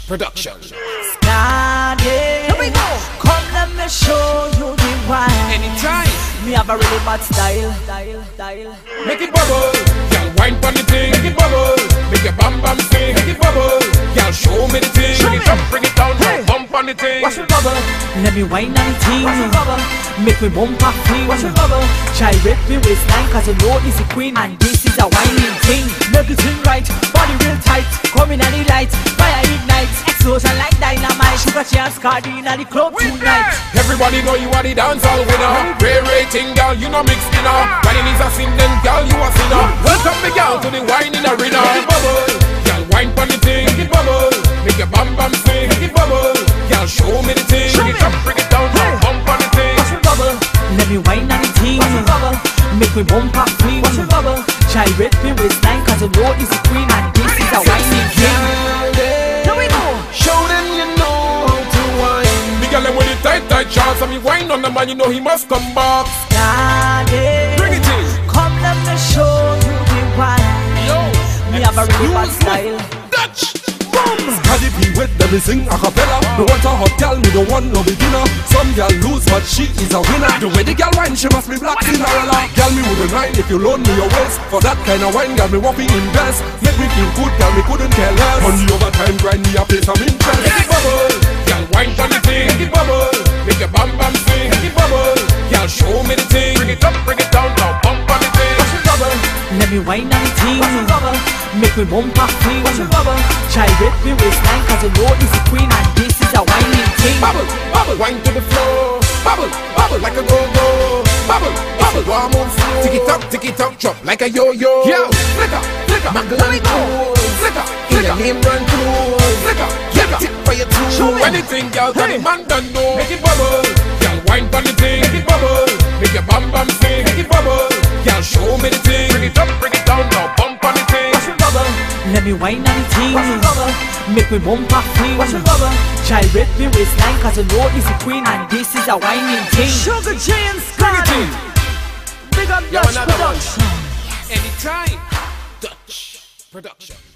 Production. Scotty, here we go. Come let me show you the wine. Anytime. Me have a really bad style. Make it bubble. Y'all wine pon the thing. Make it bubble. Make your bam bam sing. Make it bubble. Y'all show me the thing. Bring it up, bring it down. Hey. Bump on the thing. Watch me bubble. Let me wine on the thing. Watch me bubble. Make me bump a fling. Watch me bubble. Try rip me waistline, cause you know it's the queen, and this is a whining thing. Make it thing right, body real tight. Coming on the lights, fire ignite. Explosion like dynamite. Sugar chance card in the club tonight. Everybody know you are the dancehall winner. Rare rating, girl, you know mixed dinner. Whining is a sin, then girl, you a sinner. Welcome me, girl, to the whining arena. Make it bubble, girl, wine pon the thing. Make it bubble, make your bam bam sing. Make it bubble, girl, show me the thing. Bring it up, bring it down, bump on the thing. Watch me bubble, let me wine on the thing. Watch me bubble, make me bump a fling. Watch me bubble, try rip me waistline, cause you know it's the queen, and this is a whining king. Here we go. Show them you know how to wine. The girl with the tight shorts, and me wine on the man, you know he must come back. Bring it in. Come let me show you the wine. Yo, Me have a really bad style. Dutch. Cardi B with them me sing a cappella. Me want a hot gal, me don't want no beginner. Some gal lose but she is a winner. The way the gal wine, she must be black Cinderella. Gal me wouldn't mind if you loan me your waist. For that kind of wine, gal me want to invest. Make me feel good, gal me couldn't care less. On the overtime grind, me a pay some interest. Make it bubble, gal wine on the thing. Make it bubble, make your bam bam sing. Make it bubble, gal show me the thing. Bring it up, bring it down, now bump on the thing. Watch me bubble, let me wine on the thing. Watch me bubble, make me bump a fling. Watch me bubble, try rip me waistline, cause you know it's the queen, and this is a whining thing. Bubble, bubble, wine to the floor. Bubble, bubble like a go-go. Bubble, bubble, one move slow. Tick it tock, chop like a yo-yo. Yo, flicker, flicker, mangle and cool. Flicker, in your name run through. Flicker, flicker, tip for your tool. Anything, y'all, that the man done know. Make it bubble, y'all wine pon the thing. Make it bubble, make your bam bam sing. Make it bubble, y'all show me the thing. Bring it up, bring it down, now bump on the thing. Watch me bubble, let me wine on the thing. Watch me bubble, make me bump a fling. Watch me bubble, try rip me waistline, cause you know it's the queen, and this is a whining thing. Sugar James, Bring it in. big up Yo, Dutch another one. Production. Anytime. Dutch Production.